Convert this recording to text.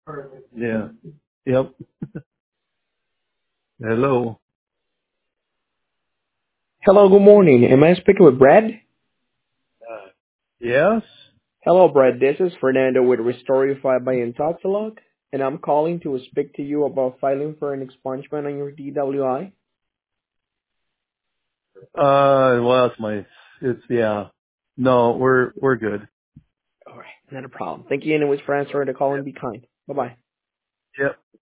Yeah. Yep. Hello. Hello, good morning. Am I speaking with Brad? Yes. Hello, Brad. This is Fernando with Restorify by Intoxilog, and I'm calling to speak to you about filing for an expungement on your DWI. Well, yeah. No, we're good. All right, not a problem. Thank you anyways for answering the call and be kind. Bye-bye. Yep.